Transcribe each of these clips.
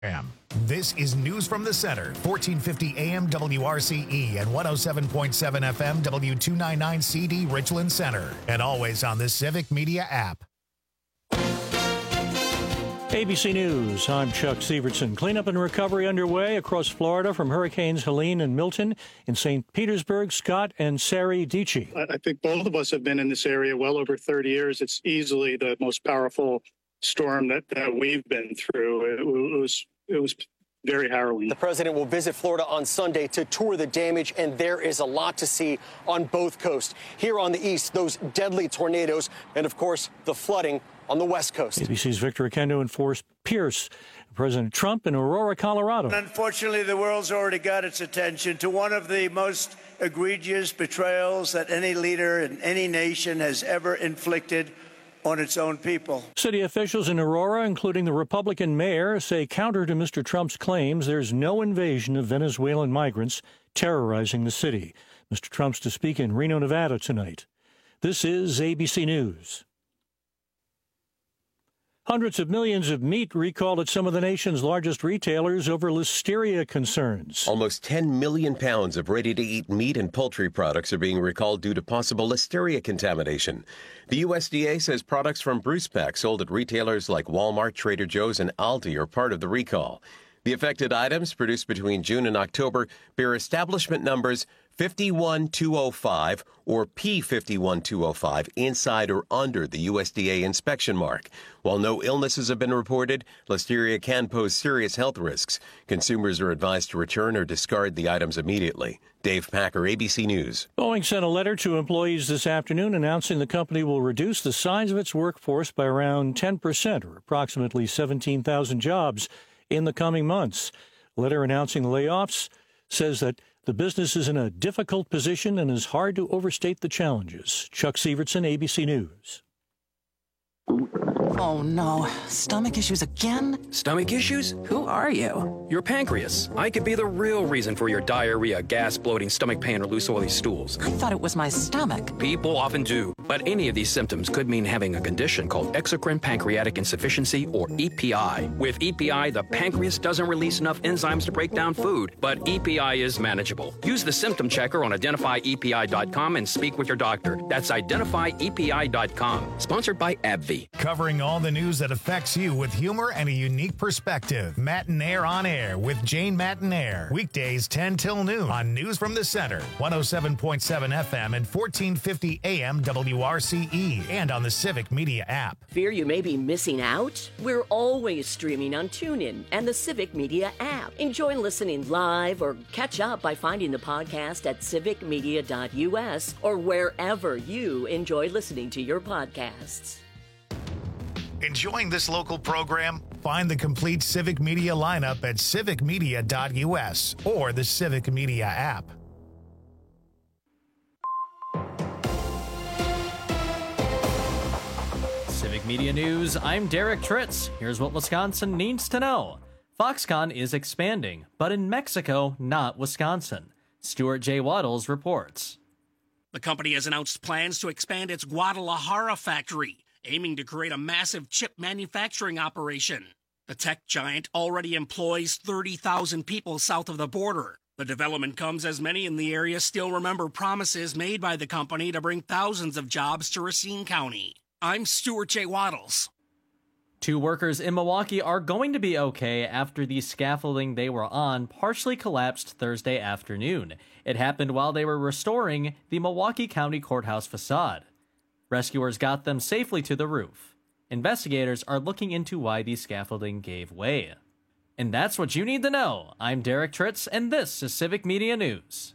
This is News from the Center, 1450 AM WRCE and 107.7 FM W299 CD Richland Center, and always on the Civic Media app. ABC News, I'm Chuck Severson. Cleanup and recovery underway across Florida from Hurricanes Helene and Milton. In St. Petersburg, Scott and Sari Dici. I think both of us have been in this area well over 30 years. It's easily the most powerful storm that we've been through. It was very harrowing. The president will visit Florida on Sunday to tour the damage, and there is a lot to see on both coasts. Here on the east, those deadly tornadoes, and of course, the flooding on the west coast. ABC's Victor Oquendo and Forrest Pierce. President Trump in Aurora, Colorado. Unfortunately, the world's already got its attention to one of the most egregious betrayals that any leader in any nation has ever inflicted on its own people. City officials in Aurora, including the Republican mayor, say counter to Mr. Trump's claims there's no invasion of Venezuelan migrants terrorizing the city. Mr. Trump's to speak in Reno, Nevada tonight. This is ABC News. Hundreds of millions of meat recalled at some of the nation's largest retailers over listeria concerns. Almost 10 million pounds of ready-to-eat meat and poultry products are being recalled due to possible listeria contamination. The USDA says products from Brucepac sold at retailers like Walmart, Trader Joe's, and Aldi are part of the recall. The affected items, produced between June and October, bear establishment numbers 51205 or P51205 inside or under the USDA inspection mark. While no illnesses have been reported, listeria can pose serious health risks. Consumers are advised to return or discard the items immediately. Dave Packer, ABC News. Boeing sent a letter to employees this afternoon announcing the company will reduce the size of its workforce by around 10%, or approximately 17,000 jobs, in the coming months. A letter announcing the layoffs says that the business is in a difficult position and is hard to overstate the challenges. Chuck Severson, ABC News. Oh, no. Stomach issues again? Stomach issues? Who are you? Your pancreas. I could be the real reason for your diarrhea, gas, bloating, stomach pain, or loose oily stools. I thought it was my stomach. People often do, but any of these symptoms could mean having a condition called exocrine pancreatic insufficiency, or EPI. With EPI, the pancreas doesn't release enough enzymes to break down food, but EPI is manageable. Use the symptom checker on identifyepi.com and speak with your doctor. That's identifyepi.com. Sponsored by AbbVie. Covering all the news that affects you with humor and a unique perspective. Matinaire on Air with Jane Matinaire. Weekdays 10 till noon on News from the Center, 107.7 FM and 1450 AM WRCE, and on the Civic Media app. Fear you may be missing out? We're always streaming on TuneIn and the Civic Media app. Enjoy listening live or catch up by finding the podcast at civicmedia.us or wherever you enjoy listening to your podcasts. Enjoying this local program? Find the complete Civic Media lineup at civicmedia.us or the Civic Media app. Civic Media News, I'm Derek Tritz. Here's what Wisconsin needs to know. Foxconn is expanding, but in Mexico, not Wisconsin. Stuart J. Waddles reports. The company has announced plans to expand its Guadalajara factory, aiming to create a massive chip manufacturing operation. The tech giant already employs 30,000 people south of the border. The development comes as many in the area still remember promises made by the company to bring thousands of jobs to Racine County. I'm Stuart J. Waddles. 2 workers in Milwaukee are going to be okay after the scaffolding they were on partially collapsed Thursday afternoon. It happened while they were restoring the Milwaukee County Courthouse facade. Rescuers got them safely to the roof. Investigators are looking into why the scaffolding gave way. And that's what you need to know. I'm Derek Tritz, and this is Civic Media News.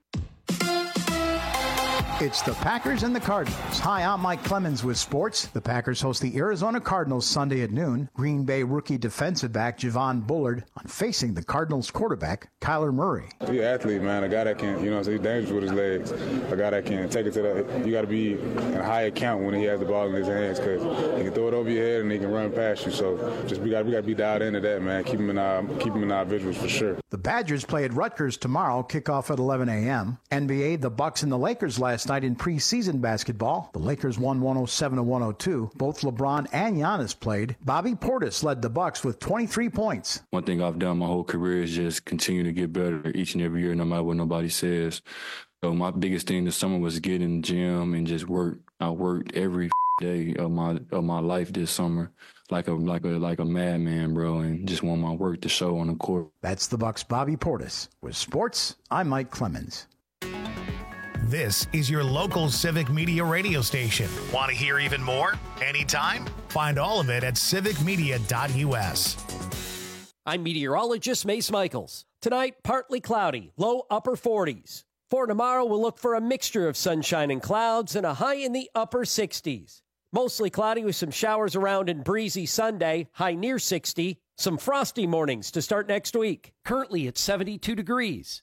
It's the Packers and the Cardinals. Hi, I'm Mike Clemens with sports. The Packers host the Arizona Cardinals Sunday at noon. Green Bay rookie defensive back Javon Bullard on facing the Cardinals quarterback Kyler Murray. He's an athlete, man. A guy that can, he's dangerous with his legs. A guy that can take it to the, you got to be in a high account when he has the ball in his hands because he can throw it over your head and he can run past you. So just we got to be dialed into that, man. Keep him in our visuals for sure. The Badgers play at Rutgers tomorrow, kickoff at 11 a.m. NBA, the Bucks and the Lakers last last night in preseason basketball. The Lakers won 107-102. Both LeBron and Giannis played. Bobby Portis led the Bucks with 23 points. One thing I've done my whole career is just continue to get better each and every year, no matter what nobody says. So my biggest thing this summer was get in the gym and just work. I worked every day of my life this summer like a madman, bro, and just want my work to show on the court. That's the Bucks' Bobby Portis. With sports, I'm Mike Clemens. This is your local Civic Media radio station. Want to hear even more? Anytime? Find all of it at civicmedia.us. I'm meteorologist Mace Michaels. Tonight, partly cloudy, low upper 40s. For tomorrow, we'll look for a mixture of sunshine and clouds and a high in the upper 60s. Mostly cloudy with some showers around and breezy Sunday, high near 60. Some frosty mornings to start next week. Currently at 72 degrees.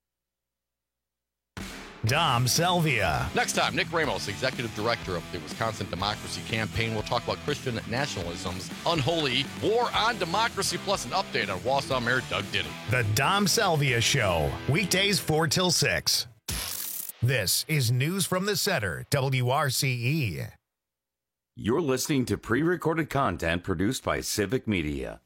Dom Selvia. Next time, Nick Ramos, Executive Director of the Wisconsin Democracy Campaign, will talk about Christian nationalism's unholy war on democracy, plus an update on Wausau Mayor Doug Diddy. The Dom Selvia Show, weekdays 4 till 6. This is News from the Center, WRCE. You're listening to pre-recorded content produced by Civic Media.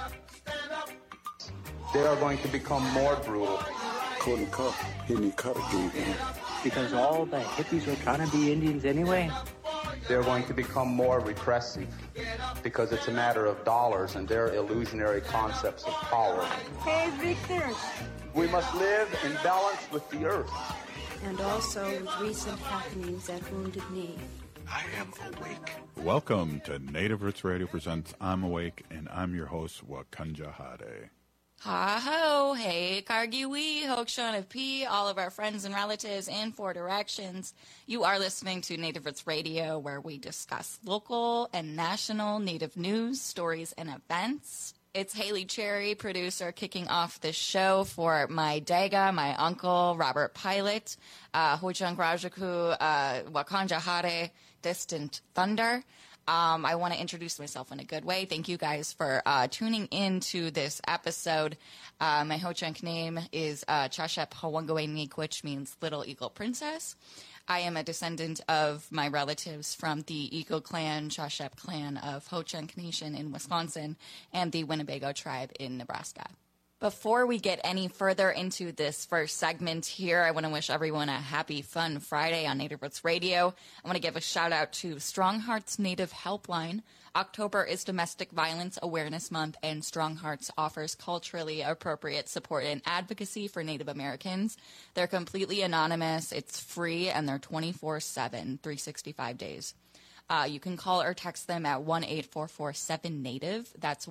They are going to become more brutal. Couldn't cut. He didn't cut again. Because all the hippies are trying to be Indians anyway. They're going to become more repressive because it's a matter of dollars and their illusionary concepts of power. Hey, Victor. We must live in balance with the earth. And also with recent happenings at Wounded Knee. I am awake. Welcome to Native Roots Radio presents I'm Awake, and I'm your host, Wakanja Hade. Ha-ho, hey, Kargiwi, Hokshaw P, all of our friends and relatives in 4 directions. You are listening to Native Roots Radio, where we discuss local and national Native news, stories, and events. It's Haley Cherry, producer, kicking off this show for my Daga, my uncle, Robert Pilot, Hochang Rajaku, Wakanja Hade, Distant Thunder. I want to introduce myself in a good way. Thank you guys for tuning in to this episode. My Ho-Chunk name is Chashep Hawangawenik, which means Little Eagle Princess. I am a descendant of my relatives from the Eagle Clan, Chashep Clan of Ho-Chunk Nation in Wisconsin and the Winnebago tribe in Nebraska. Before we get any further into this first segment here, I want to wish everyone a happy, fun Friday on Native Roots Radio. I want to give a shout out to Strong Hearts Native Helpline. October is Domestic Violence Awareness Month, and Strong Hearts offers culturally appropriate support and advocacy for Native Americans. They're completely anonymous, it's free, and they're 24/7, 365 days. You can call or text them at 1-844-7-NATIVE. That's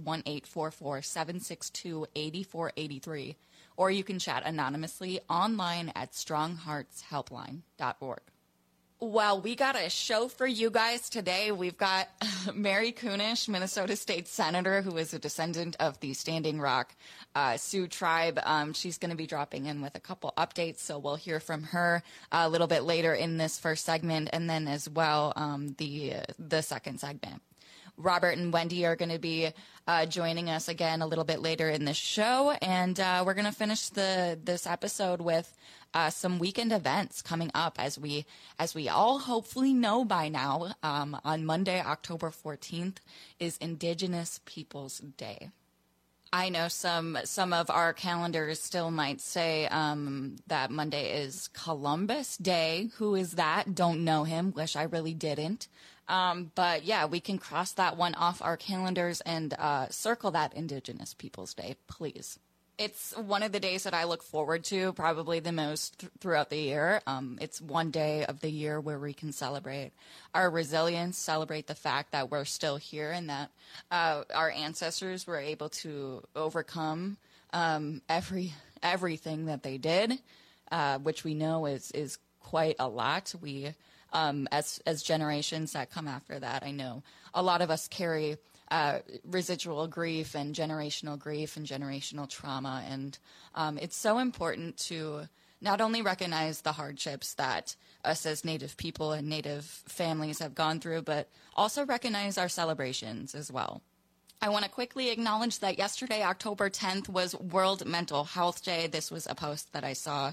1-844-762-8483. Or you can chat anonymously online at strongheartshelpline.org. Well, we got a show for you guys today. We've got Mary Kunesh, Minnesota State Senator, who is a descendant of the Standing Rock Sioux tribe. She's going to be dropping in with a couple updates, so we'll hear from her a little bit later in this first segment, and then as well the second segment. Robert and Wendy are going to be joining us again a little bit later in this show, and we're going to finish this episode with some weekend events coming up. As we all hopefully know by now, on Monday, October 14th, is Indigenous Peoples Day. I know some of our calendars still might say that Monday is Columbus Day. Who is that? Don't know him. Wish I really didn't. But yeah, we can cross that one off our calendars and circle that Indigenous Peoples Day, please. It's one of the days that I look forward to probably the most throughout the year. It's one day of the year where we can celebrate our resilience, celebrate the fact that we're still here and that our ancestors were able to overcome everything that they did, which we know is quite a lot. We, as generations that come after that, I know a lot of us carry residual grief and generational trauma. And it's so important to not only recognize the hardships that us as Native people and Native families have gone through, but also recognize our celebrations as well. I want to quickly acknowledge that yesterday, October 10th, was World Mental Health Day. This was a post that I saw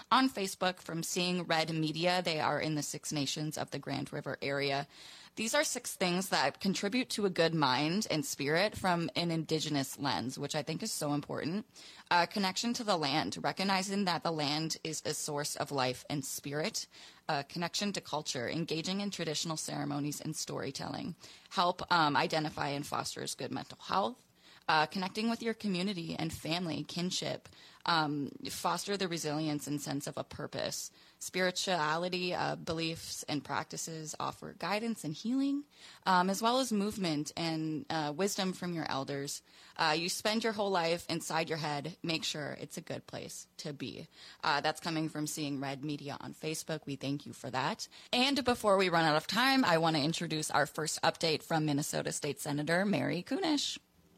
on Facebook from Seeing Red Media. They are in the 6 nations of the Grand River area. These are 6 things that contribute to a good mind and spirit from an Indigenous lens, which I think is so important. Connection to the land, recognizing that the land is a source of life and spirit. Connection to culture, engaging in traditional ceremonies and storytelling. Help identify and fosters good mental health. Connecting with your community and family, kinship, foster the resilience and sense of a purpose. Spirituality, beliefs and practices offer guidance and healing, as well as movement and wisdom from your elders. You spend your whole life inside your head. Make sure it's a good place to be. That's coming from Seeing Red Media on Facebook. We thank you for that. And before we run out of time, I want to introduce our first update from Minnesota State Senator Mary Kunesh.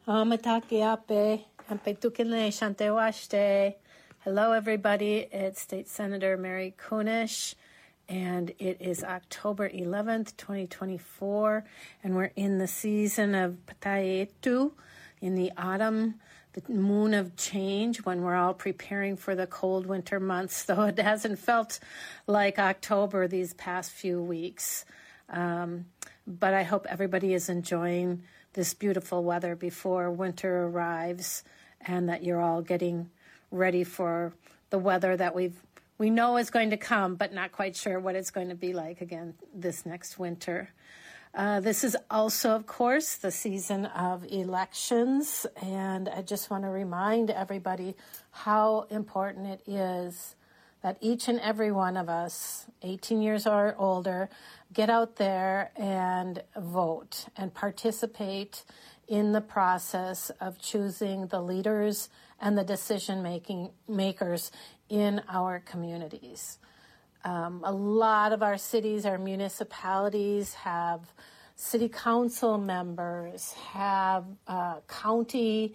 Hello, everybody. It's State Senator Mary Kunesh, and it is October 11th, 2024, and we're in the season of Patayetu, in the autumn, the moon of change, when we're all preparing for the cold winter months, though it hasn't felt like October these past few weeks. But I hope everybody is enjoying this beautiful weather before winter arrives, and that you're all getting ready for the weather that we know is going to come, but not quite sure what it's going to be like again this next winter. This is also, of course, the season of elections, and I just want to remind everybody how important it is that each and every one of us, 18 years or older, get out there and vote and participate in the process of choosing the leaders and the decision makers in our communities. A lot of our cities, our municipalities have city council members, have county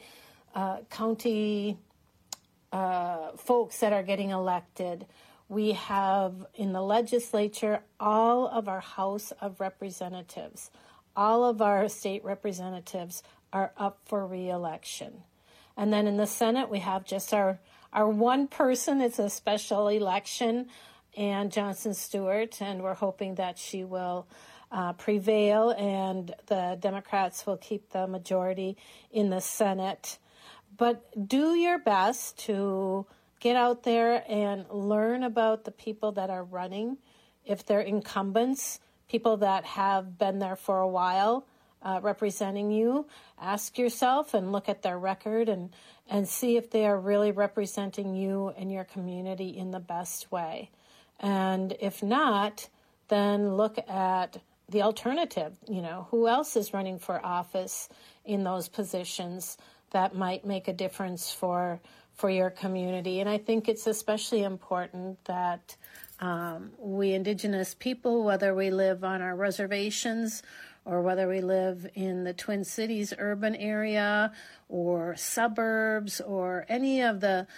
folks that are getting elected. We have in the legislature all of our House of Representatives. All of our state representatives are up for re-election. And then in the Senate, we have just our one person. It's a special election, Ann Johnson Stewart, and we're hoping that she will prevail and the Democrats will keep the majority in the Senate. But do your best to get out there and learn about the people that are running. If they're incumbents, people that have been there for a while representing you, ask yourself and look at their record and see if they are really representing you and your community in the best way. And if not, then look at the alternative. You know, who else is running for office in those positions that might make a difference for your community. And I think it's especially important that we Indigenous people, whether we live on our reservations or whether we live in the Twin Cities urban area or suburbs or any of the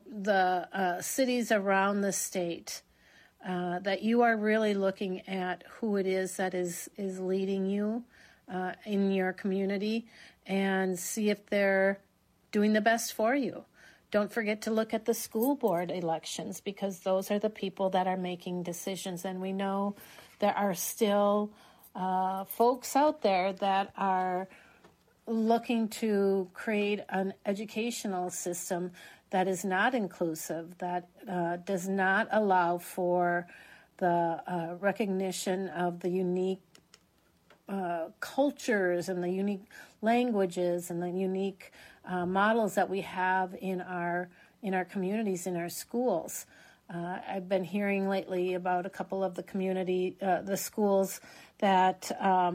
cities around the state, that you are really looking at who it is that is leading you in your community and see if they're doing the best for you. Don't forget to look at the school board elections, because those are the people that are making decisions. And we know there are still folks out there that are looking to create an educational system that is not inclusive, that does not allow for the recognition of the unique cultures and the unique languages and the unique models that we have in our communities, in our schools. I've been hearing lately about a couple of the schools that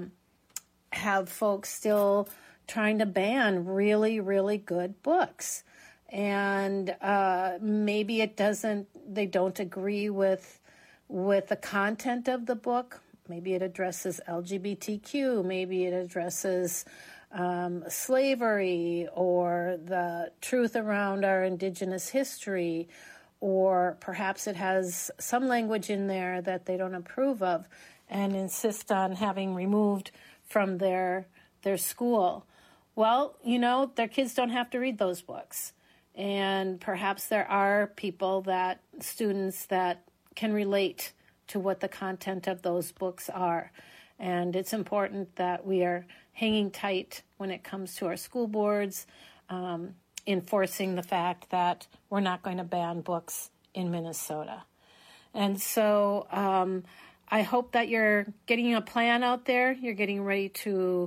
have folks still trying to ban really, really good books. And maybe they don't agree with the content of the book. Maybe it addresses LGBTQ, maybe it addresses slavery or the truth around our Indigenous history, or perhaps it has some language in there that they don't approve of and insist on having removed from their school. Well, you know, their kids don't have to read those books. And perhaps there are students that can relate to what the content of those books are. And it's important that we are hanging tight when it comes to our school boards, enforcing the fact that we're not going to ban books in Minnesota. And so I hope that you're getting a plan out there. You're getting ready to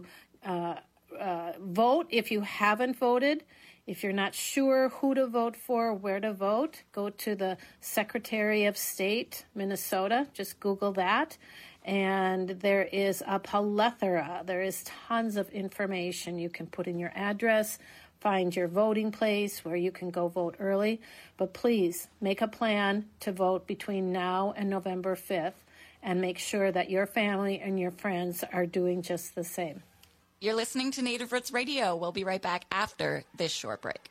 vote if you haven't voted. If you're not sure who to vote for, where to vote, go to the Secretary of State, Minnesota. Just Google that. And there is a plethora. There is tons of information. You can put in your address, find your voting place where you can go vote early. But please make a plan to vote between now and November 5th and make sure that your family and your friends are doing just the same. You're listening to Native Roots Radio. We'll be right back after this short break.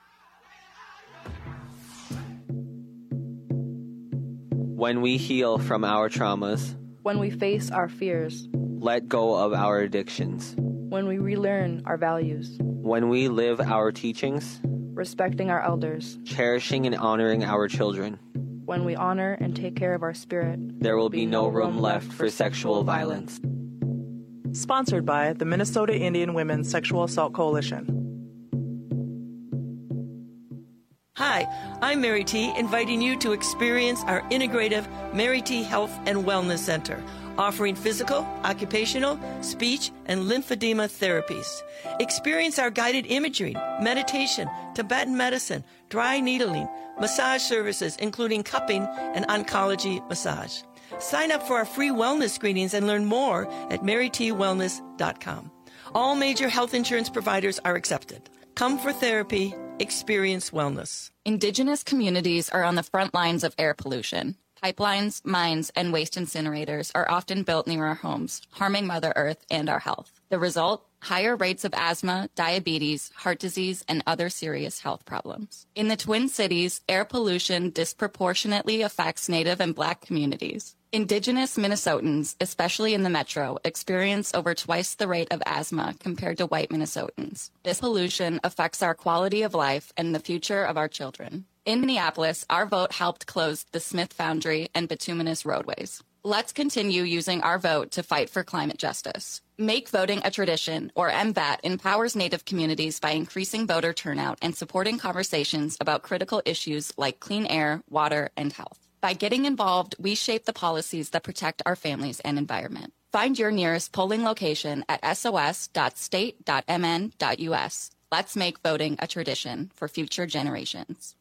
When we heal from our traumas, when we face our fears, let go of our addictions, when we relearn our values, when we live our teachings, respecting our elders, cherishing and honoring our children, when we honor and take care of our spirit, there will be no room left for sexual violence. Sponsored by the Minnesota Indian Women's Sexual Assault Coalition. Hi, I'm Mary T., inviting you to experience our integrative Mary T. Health and Wellness Center, offering physical, occupational, speech, and lymphedema therapies. Experience our guided imagery, meditation, Tibetan medicine, dry needling, massage services, including cupping and oncology massage. Sign up for our free wellness screenings and learn more at marytwellness.com. All major health insurance providers are accepted. Come for therapy, experience wellness. Indigenous communities are on the front lines of air pollution. Pipelines, mines, and waste incinerators are often built near our homes, harming Mother Earth and our health. The result? Higher rates of asthma, diabetes, heart disease, and other serious health problems. In the Twin Cities, air pollution disproportionately affects Native and Black communities. Indigenous Minnesotans, especially in the metro, experience over twice the rate of asthma compared to white Minnesotans. This pollution affects our quality of life and the future of our children. In Minneapolis, our vote helped close the Smith Foundry and bituminous roadways. Let's continue using our vote to fight for climate justice. Make voting a tradition, or MVAT, empowers Native communities by increasing voter turnout and supporting conversations about critical issues like clean air, water, and health. By getting involved, we shape the policies that protect our families and environment. Find your nearest polling location at sos.state.mn.us. Let's make voting a tradition for future generations.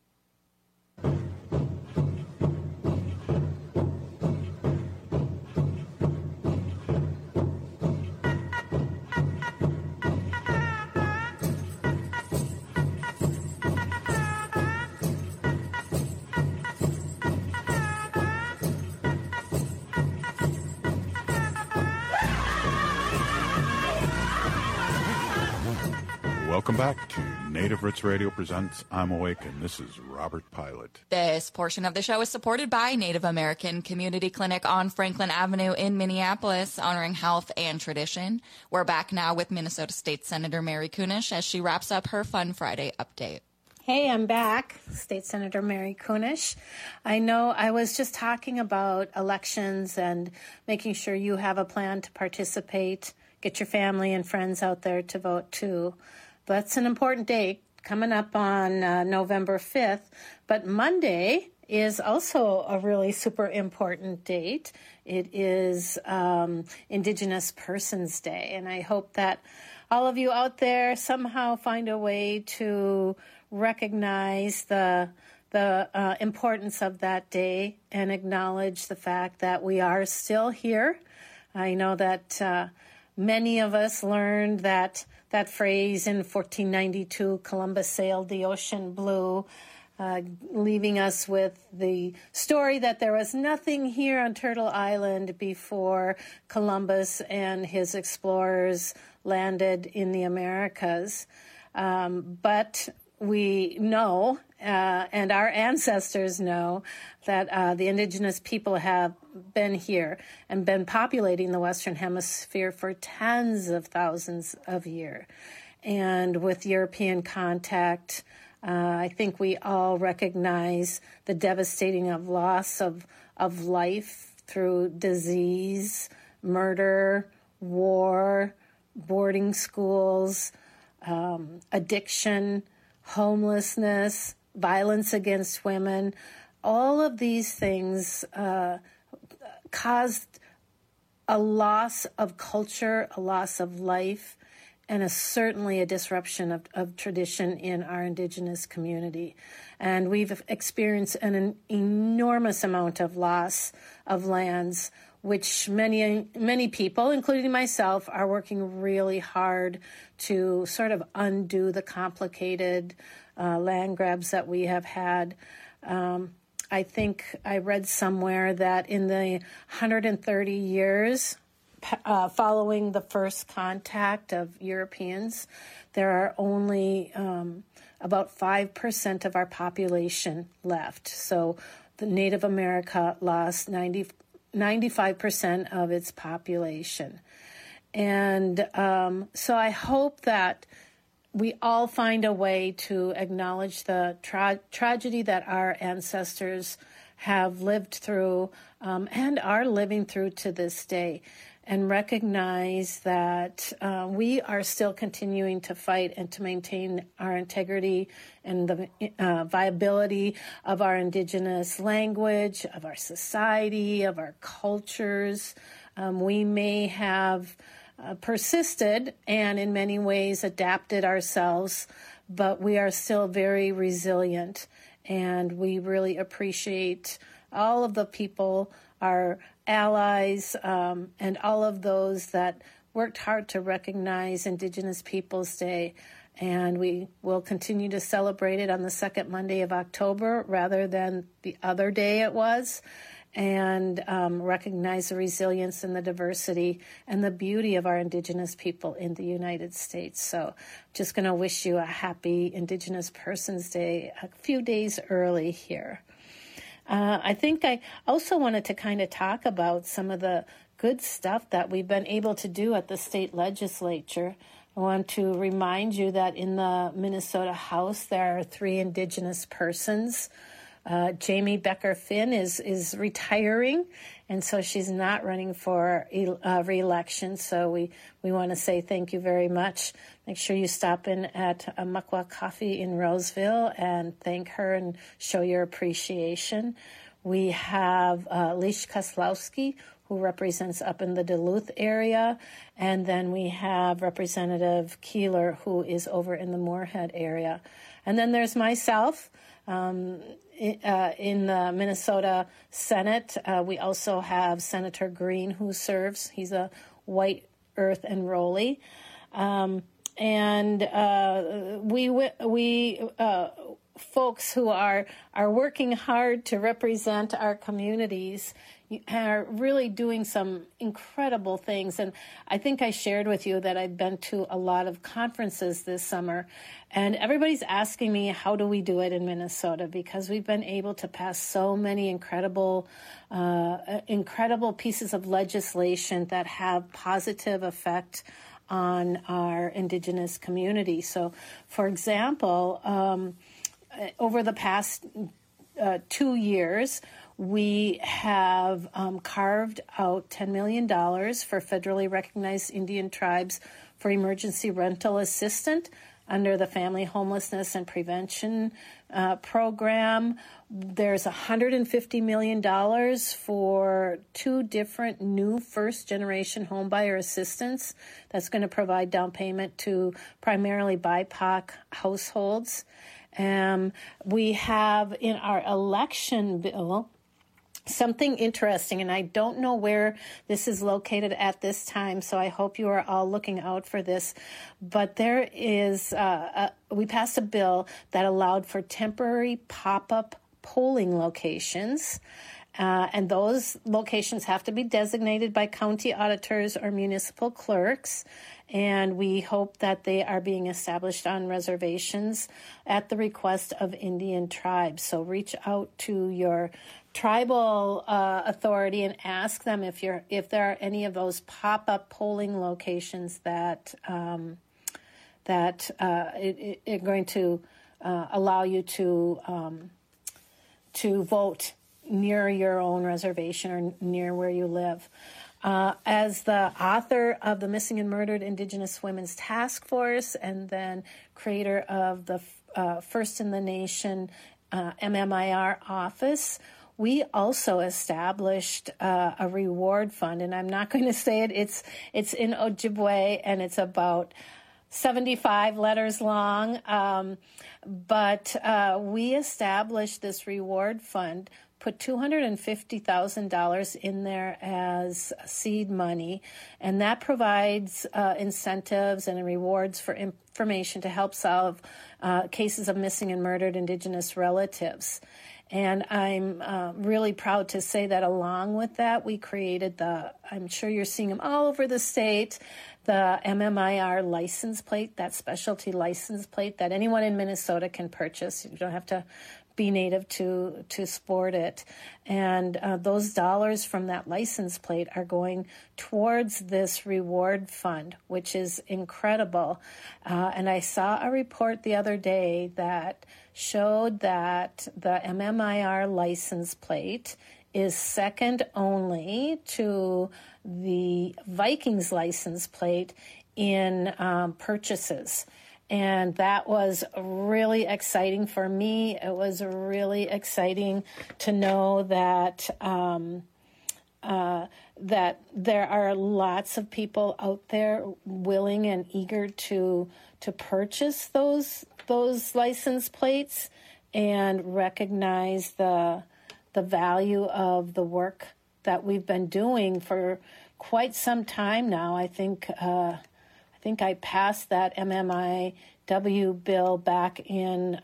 Welcome back to Native Roots Radio presents I'm Awake, and this is Robert Pilot. This portion of the show is supported by Native American Community Clinic on Franklin Avenue in Minneapolis, honoring health and tradition. We're back now with Minnesota State Senator Mary Kunesh as she wraps up her Fun Friday update. Hey, I'm back, State Senator Mary Kunesh. I know I was just talking about elections and making sure you have a plan to participate, get your family and friends out there to vote too. That's an important date coming up on November 5th. But Monday is also a really super important date. It is Indigenous Persons Day. And I hope that all of you out there somehow find a way to recognize the importance of that day and acknowledge the fact that we are still here. I know that many of us learned that phrase in 1492, Columbus sailed the ocean blue, leaving us with the story that there was nothing here on Turtle Island before Columbus and his explorers landed in the Americas. But we know, and our ancestors know, that the indigenous people have been here and been populating the Western Hemisphere for tens of thousands of years. And with European contact, I think we all recognize the devastating loss of life through disease, murder, war, boarding schools, addiction, homelessness, violence against women. All of these things caused a loss of culture, a loss of life, and certainly a disruption of tradition in our Indigenous community. And we've experienced an enormous amount of loss of lands, which many people, including myself, are working really hard to sort of undo the complicated land grabs that we have had. I think I read somewhere that in the 130 years following the first contact of Europeans, there are only about 5% of our population left. So the Native America lost 95% of its population. And so I hope that we all find a way to acknowledge the tragedy that our ancestors have lived through and are living through to this day, and recognize that we are still continuing to fight and to maintain our integrity and the viability of our Indigenous language, of our society, of our cultures. We may have persisted and in many ways adapted ourselves, but we are still very resilient, and we really appreciate all of the people, our allies, and all of those that worked hard to recognize Indigenous Peoples Day. And we will continue to celebrate it on the second Monday of October rather than the other day it was, and recognize the resilience and the diversity and the beauty of our Indigenous people in the United States. So just going to wish you a happy Indigenous Persons Day a few days early here. I think I also wanted to kind of talk about some of the good stuff that we've been able to do at the state legislature. I want to remind you that in the Minnesota House, there are 3 Indigenous persons. Jamie Becker-Finn is retiring, and so she's not running for re-election. So we want to say thank you very much. Make sure you stop in at Muckwa Coffee in Roseville and thank her and show your appreciation. We have Leish Koslowski, who represents up in the Duluth area, and then we have Representative Keeler, who is over in the Moorhead area. And then there's myself. In the Minnesota Senate, we also have Senator Green, who serves. He's a white earth enrollee. We folks who are working hard to represent our communities are really doing some incredible things. And I think I shared with you that I've been to a lot of conferences this summer, and everybody's asking me, how do we do it in Minnesota? Because we've been able to pass so many incredible pieces of legislation that have positive effect on our Indigenous community. So, for example, over the past 2 years, we have carved out $10 million for federally recognized Indian tribes for emergency rental assistance under the Family Homelessness and Prevention Program. There's $150 million for 2 different new first-generation homebuyer assistance that's going to provide down payment to primarily BIPOC households. We have in our election bill something interesting, and I don't know where this is located at this time, so I hope you are all looking out for this. But there is, we passed a bill that allowed for temporary pop-up polling locations, and those locations have to be designated by county auditors or municipal clerks. And we hope that they are being established on reservations at the request of Indian tribes. So reach out to your tribal authority and ask them if there are any of those pop-up polling locations that are going to allow you to vote near your own reservation or near where you live. As the author of the Missing and Murdered Indigenous Women's Task Force and then creator of the First in the Nation MMIR office, we also established a reward fund, and I'm not going to say it. It's in Ojibwe, and it's about 75 letters long. But we established this reward fund, put $250,000 in there as seed money, and that provides incentives and rewards for information to help solve cases of missing and murdered Indigenous relatives. And I'm really proud to say that along with that, we created I'm sure you're seeing them all over the state, the MMIR license plate, that specialty license plate that anyone in Minnesota can purchase. You don't have to be Native to sport it. And those dollars from that license plate are going towards this reward fund, which is incredible. And I saw a report the other day that showed that the MMIR license plate is second only to the Vikings license plate in purchases. And that was really exciting for me. It was really exciting to know that that there are lots of people out there willing and eager to purchase those license plates and recognize the value of the work that we've been doing for quite some time now. I think I passed that MMIW bill back in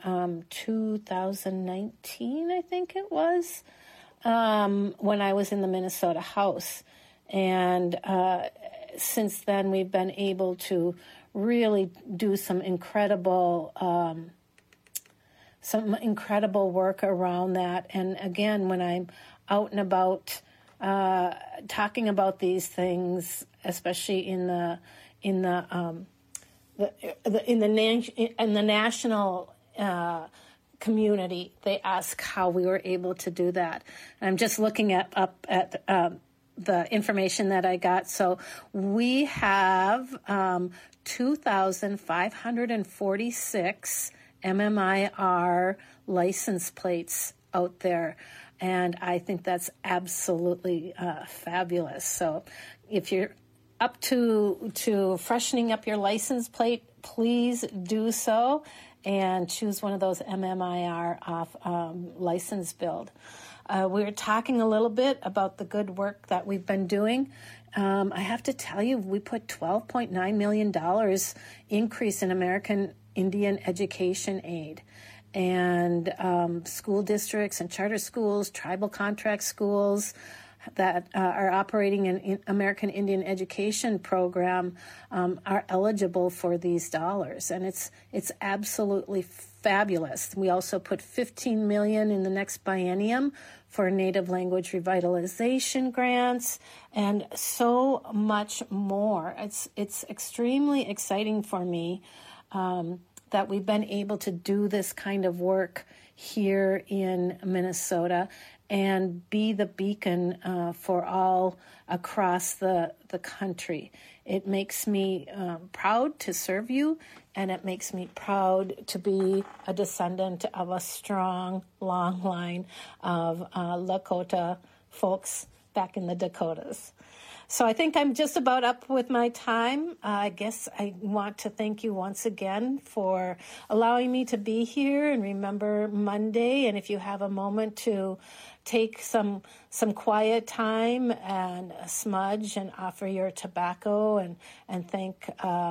2019, I think it was, when I was in the Minnesota House. And since then, we've been able to really do some incredible work around that. And again, when I'm out and about talking about these things, especially in the national community, they ask how we were able to do that. And I'm just looking up at the information that I got. So we have 2,546 MMIR license plates out there. And I think that's absolutely fabulous. So if you're up to freshening up your license please do so and choose one of those MMIR off license build. We were talking a little bit about the good work that we've been doing. I have to tell you, we put $12.9 million increase in American Indian education aid. And school districts and charter schools, tribal contract schools that are operating an American Indian education program are eligible for these dollars. And it's absolutely fabulous. We also put $15 million in the next biennium for Native language revitalization grants and so much more. It's extremely exciting for me that we've been able to do this kind of work here in Minnesota and be the beacon for all across the country. It makes me proud to serve you, and it makes me proud to be a descendant of a strong, long line of Lakota folks back in the Dakotas. So I think I'm just about up with my time. I guess I want to thank you once again for allowing me to be here and remember Monday. And if you have a moment to take some quiet time and smudge and offer your tobacco and thank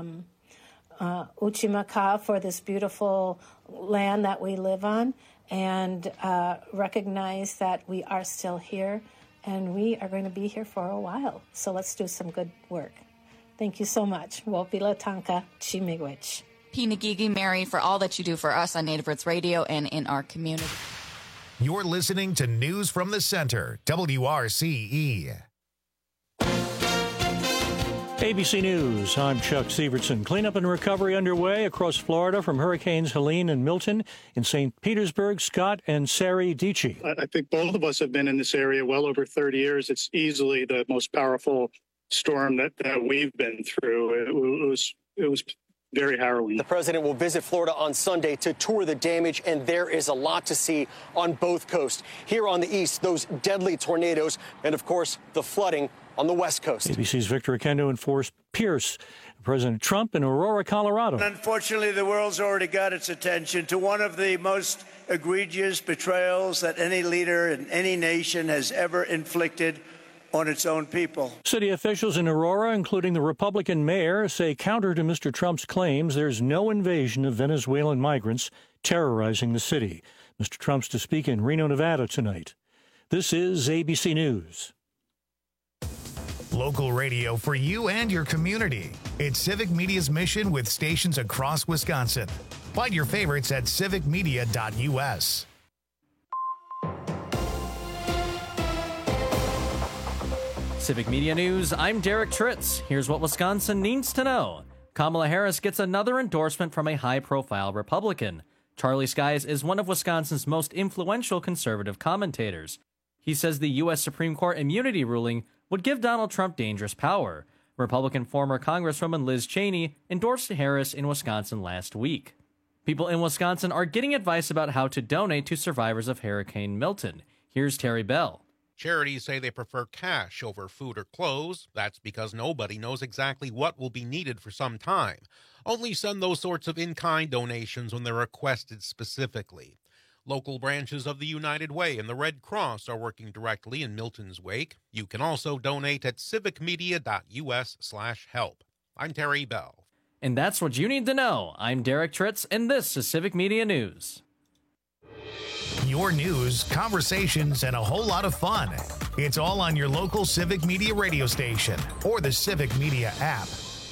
Uchimaka for this beautiful land that we live on and recognize that we are still here. And we are going to be here for a while. So let's do some good work. Thank you so much. Wopila Tanka Chimigwich. Pinagigi Mary for all that you do for us on Native Roots Radio and in our community. You're listening to News from the Center, WRCE. ABC News, I'm Chuck Sievertson. Cleanup and recovery underway across Florida from Hurricanes Helene and Milton. In St. Petersburg, Scott and Sari Dici. I think both of us have been in this area well over 30 years. It's easily the most powerful storm that we've been through. It was very harrowing. The president will visit Florida on Sunday to tour the damage, and there is a lot to see on both coasts. Here on the east, those deadly tornadoes, and of course, the flooding on the west coast. ABC's Victor Akendo and Forrest Pierce. President Trump in Aurora, Colorado. Unfortunately, the world's already got its attention to one of the most egregious betrayals that any leader in any nation has ever inflicted on its own people. City officials in Aurora, including the Republican mayor, say counter to Mr. Trump's claims there's no invasion of Venezuelan migrants terrorizing the city. Mr. Trump's to speak in Reno, Nevada tonight. This is ABC News. Local radio for you and your community. It's Civic Media's mission with stations across Wisconsin. Find your favorites at civicmedia.us. Civic Media News, I'm Derek Tritz. Here's what Wisconsin needs to know. Kamala Harris gets another endorsement from a high-profile Republican. Charlie Skies is one of Wisconsin's most influential conservative commentators. He says the U.S. Supreme Court immunity ruling would give Donald Trump dangerous power. Republican former Congresswoman Liz Cheney endorsed Harris in Wisconsin last week. People in Wisconsin are getting advice about how to donate to survivors of Hurricane Milton. Here's Terry Bell. Charities say they prefer cash over food or clothes. That's because nobody knows exactly what will be needed for some time. Only send those sorts of in-kind donations when they're requested specifically. Local branches of the United Way and the Red Cross are working directly in Milton's wake. You can also donate at civicmedia.us/help. I'm Terry Bell. And that's what you need to know. I'm Derek Tritz, and this is Civic Media News. Your news, conversations, and a whole lot of fun. It's all on your local Civic Media radio station or the Civic Media app.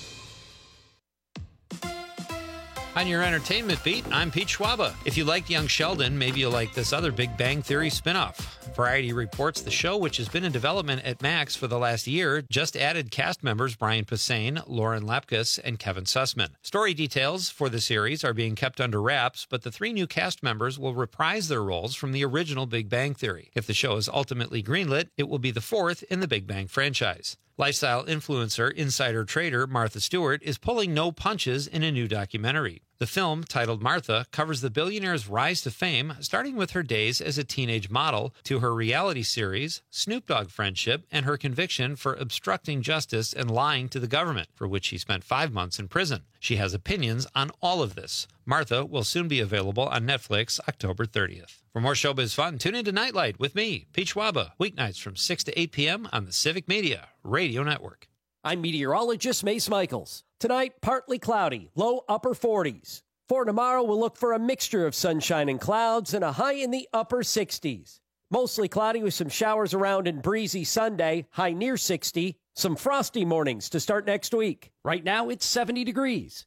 On your entertainment beat, I'm Pete Schwaba. If you liked Young Sheldon, maybe you'll like this other Big Bang Theory spinoff. Variety reports the show, which has been in development at Max for the last year, just added cast members Brian Posehn, Lauren Lapkus, and Kevin Sussman. Story details for the series are being kept under wraps, but the 3 new cast members will reprise their roles from the original Big Bang Theory. If the show is ultimately greenlit, it will be the 4th in the Big Bang franchise. Lifestyle influencer, insider trader Martha Stewart is pulling no punches in a new documentary. The film, titled Martha, covers the billionaire's rise to fame, starting with her days as a teenage model to her reality series, Snoop Dogg friendship, and her conviction for obstructing justice and lying to the government, for which she spent 5 months in prison. She has opinions on all of this. Martha will soon be available on Netflix October 30th. For more showbiz fun, tune into Nightlight with me, Pete Schwaba, weeknights from 6 to 8 p.m. on the Civic Media Radio Network. I'm meteorologist Mace Michaels. Tonight, partly cloudy, low upper 40s. For tomorrow, we'll look for a mixture of sunshine and clouds and a high in the upper 60s. Mostly cloudy with some showers around and breezy Sunday, high near 60. Some frosty mornings to start next week. Right now, it's 70 degrees.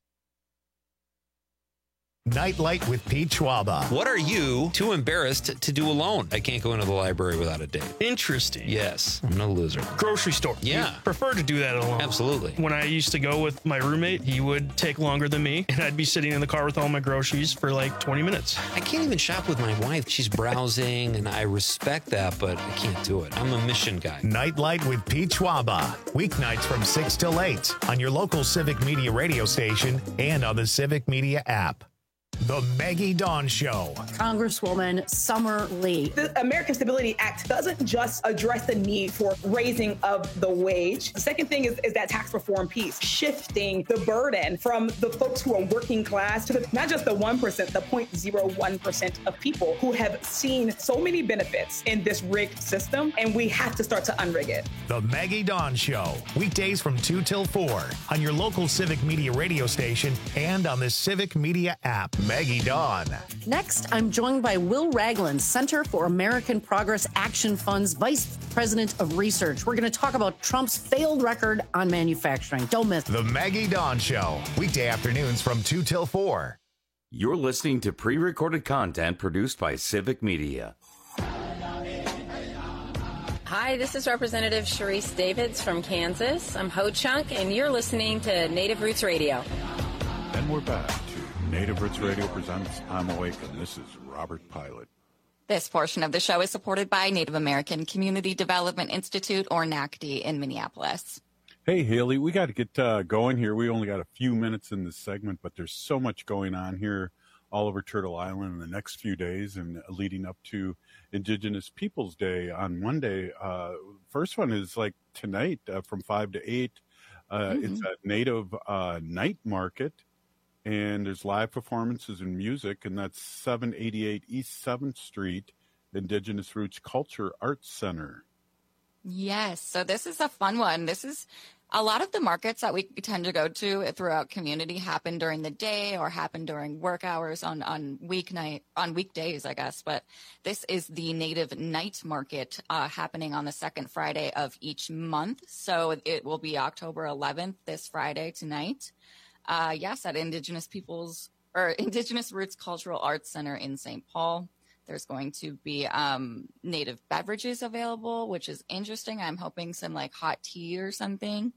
Nightlight with Pete Schwaba. What are you too embarrassed to do alone? I can't go into the library without a date. Interesting. Yes, I'm no loser. Grocery store. Yeah. You prefer to do that alone. Absolutely. When I used to go with my roommate, he would take longer than me, and I'd be sitting in the car with all my groceries for like 20 minutes. I can't even shop with my wife. She's browsing, and I respect that, but I can't do it. I'm a mission guy. Nightlight with Pete Schwaba. Weeknights from 6 till 8 on your local Civic Media radio station and on the Civic Media app. The Maggie Dawn Show. Congresswoman Summer Lee. The American Stability Act doesn't just address the need for raising of the wage. The second thing is that tax reform piece, shifting the burden from the folks who are working class to not just the 1%, the 0.01% of people who have seen so many benefits in this rigged system, and we have to start to unrig it. The Maggie Dawn Show. Weekdays from 2 till 4 on your local Civic Media radio station and on the Civic Media app. Maggie Dawn. Next, I'm joined by Will Ragland, Center for American Progress Action Fund's Vice President of Research. We're going to talk about Trump's failed record on manufacturing. Don't miss The Maggie Dawn Show. Weekday afternoons from 2 till 4. You're listening to pre-recorded content produced by Civic Media. Hi, this is Representative Sharice Davids from Kansas. I'm Ho Chunk, and you're listening to Native Roots Radio. And we're back to Native Roots Radio presents I'm Awake, and this is Robert Pilot. This portion of the show is supported by Native American Community Development Institute, or NACD, in Minneapolis. Hey, Haley, we got to get going here. We only got a few minutes in this segment, but there's so much going on here all over Turtle Island in the next few days and leading up to Indigenous Peoples Day on Monday. First one is like tonight from 5 to 8. It's a Native night market, and there's live performances and music, and that's 788 East 7th Street, Indigenous Roots Culture Arts Center. Yes, so this is a fun one. This is a lot of the markets that we tend to go to throughout community happen during the day or happen during work hours on weekdays, I guess. But this is the Native Night Market happening on the second Friday of each month. So it will be October 11th, this Friday tonight. Yes, at Indigenous Roots Cultural Arts Center in St. Paul. There's going to be native beverages available, which is interesting. I'm hoping some like hot tea or something.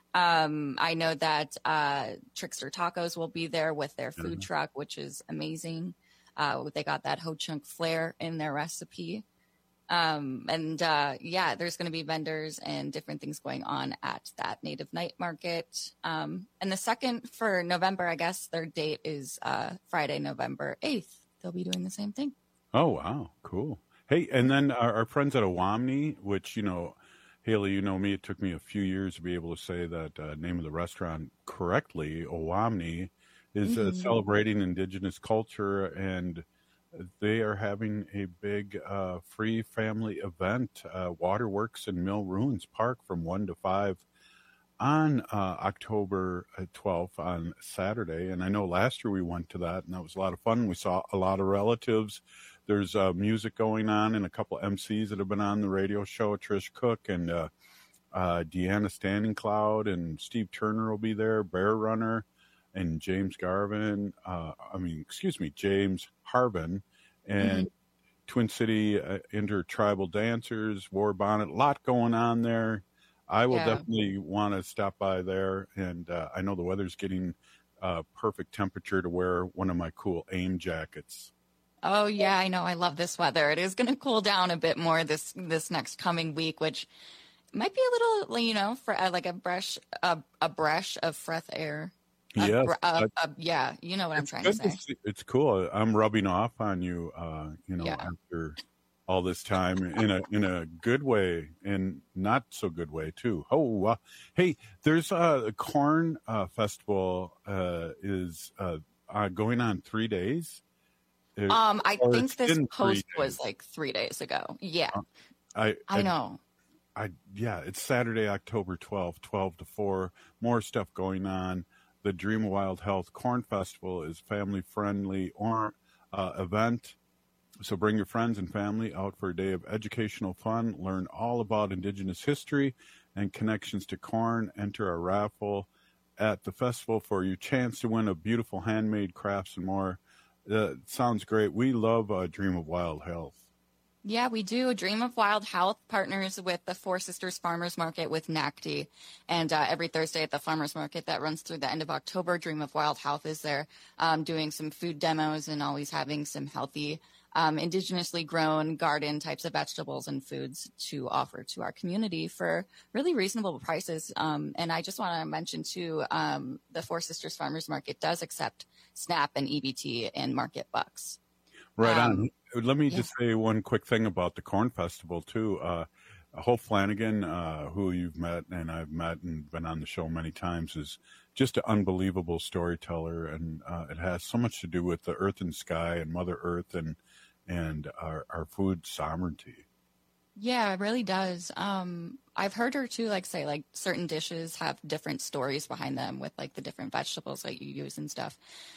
I know that Trickster Tacos will be there with their food truck, which is amazing. They got that Ho Chunk flair in their recipe. There's going to be vendors and different things going on at that Native Night Market. And the second for November, I guess their date is Friday, November 8th. They'll be doing the same thing. Oh, wow. Cool. Hey, and then our friends at Owamni, which, you know, Haley, you know me, it took me a few years to be able to say that name of the restaurant correctly. Owamni is celebrating Indigenous culture, and they are having a big free family event, Waterworks in Mill Ruins Park from 1 to 5 on October 12th on Saturday. And I know last year we went to that, and that was a lot of fun. We saw a lot of relatives. There's music going on and a couple of MCs that have been on the radio show. Trish Cook and Deanna Standing Cloud and Steve Turner will be there. Bear Runner and James Harvin and Twin City Intertribal Dancers, War Bonnet. A lot going on there. I will definitely want to stop by there. And I know the weather's getting perfect temperature to wear one of my cool AIM jackets. Oh, yeah, I know. I love this weather. It is going to cool down a bit more this next coming week, which might be a little, you know, for like a breath of fresh air. Yes. Yeah, you know what I'm trying to say. It's cool. I'm rubbing off on you, after all this time in a good way and not so good way too. Oh, hey, there's a corn festival is going on 3 days. I think this post was like 3 days ago. Yeah. I know. It's Saturday, October 12th, 12 to 4. More stuff going on. The Dream of Wild Health Corn Festival is family-friendly event. So bring your friends and family out for a day of educational fun. Learn all about Indigenous history and connections to corn. Enter a raffle at the festival for your chance to win a beautiful handmade crafts and more. Sounds great. We love Dream of Wild Health. Yeah, we do. Dream of Wild Health partners with the Four Sisters Farmers Market with NACD. And every Thursday at the Farmers Market that runs through the end of October, Dream of Wild Health is there doing some food demos and always having some healthy indigenously grown garden types of vegetables and foods to offer to our community for really reasonable prices. And I just want to mention too, the Four Sisters Farmers Market does accept SNAP and EBT and market bucks. Right on. Let me just say one quick thing about the Corn Festival too. Hope Flanagan, who you've met and I've met and been on the show many times, is just an unbelievable storyteller, and it has so much to do with the earth and sky and Mother Earth and our food sovereignty. Yeah, it really does. I've heard her too, say certain dishes have different stories behind them with the different vegetables that you use and stuff.